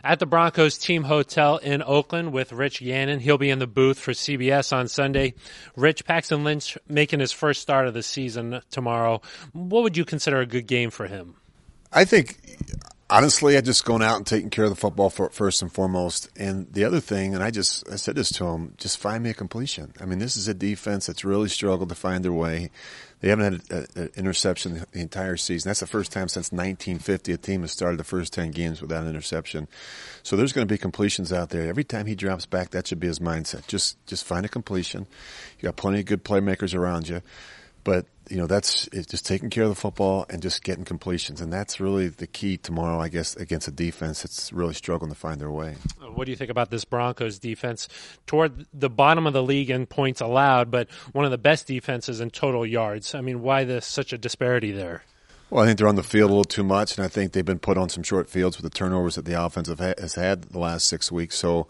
at the Broncos team hotel in Oakland with Rich Gannon. He'll be in the booth for CBS on Sunday. Rich, Paxton Lynch making his first start of the season tomorrow. What would you consider a good game for him? I think, honestly, I just going out and taking care of the football first and foremost. And the other thing, and I said this to him, just find me a completion. I mean, this is a defense that's really struggled to find their way. They haven't had an interception the entire season. That's the first time since 1950 a team has started the first 10 games without an interception. So there's going to be completions out there. Every time he drops back, that should be his mindset. Just find a completion. You got plenty of good playmakers around you. But, it's just taking care of the football and just getting completions. And that's really the key tomorrow, I guess, against a defense that's really struggling to find their way. What do you think about this Broncos defense? Toward the bottom of the league in points allowed, but one of the best defenses in total yards. I mean, why such a disparity there? Well, I think they're on the field a little too much, and I think they've been put on some short fields with the turnovers that the offense has had the last 6 weeks. So,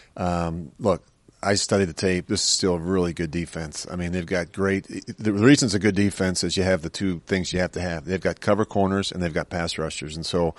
look, I studied the tape. This is still a really good defense. I mean, they've got great – the reason it's a good defense is you have the two things you have to have. They've got cover corners and they've got pass rushers. And so,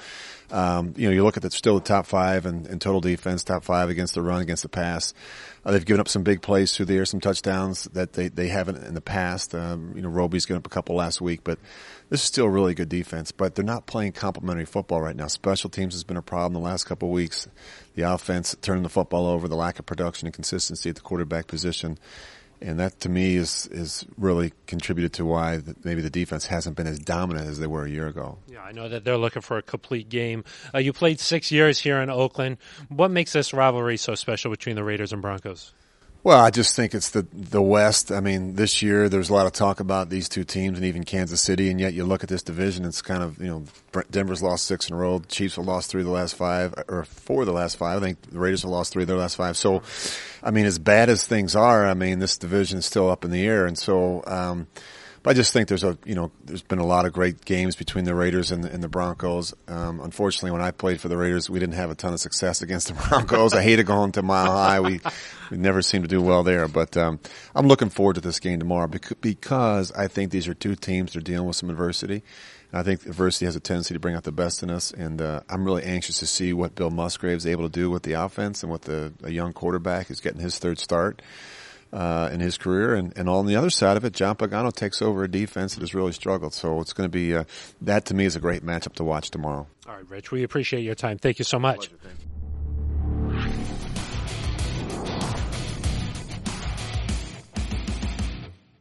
you look at still the top five in total defense, top five against the run, against the pass. They've given up some big plays through the air, some touchdowns that they haven't in the past. Roby's given up a couple last week, but this is still a really good defense. But they're not playing complimentary football right now. Special teams has been a problem the last couple of weeks. The offense turning the football over, the lack of production and consistency at the quarterback position. And that, to me, is really contributed to why maybe the defense hasn't been as dominant as they were a year ago. Yeah, I know that they're looking for a complete game. You played 6 years here in Oakland. What makes this rivalry so special between the Raiders and Broncos? Well, I just think it's the West. I mean, this year there's a lot of talk about these two teams and even Kansas City, and yet you look at this division, it's kind of, Denver's lost 6 in a row. The Chiefs have lost 3 of the last 5, or 4 of the last 5. I think the Raiders have lost 3 of their last 5. So, I mean, as bad as things are, I mean, this division is still up in the air. And so, but I just think there's been a lot of great games between the Raiders and the Broncos. Unfortunately, when I played for the Raiders, we didn't have a ton of success against the Broncos. I hated going to Mile High. We never seemed to do well there. But I'm looking forward to this game tomorrow because I think these are two teams that are dealing with some adversity. And I think adversity has a tendency to bring out the best in us. And I'm really anxious to see what Bill Musgrave's able to do with the offense and with a young quarterback who's getting his third start in his career. And on the other side of it, John Pagano takes over a defense that has really struggled. So it's going to be that to me is a great matchup to watch tomorrow. All right, Rich, we appreciate your time. Thank you so much. Pleasure, thank you.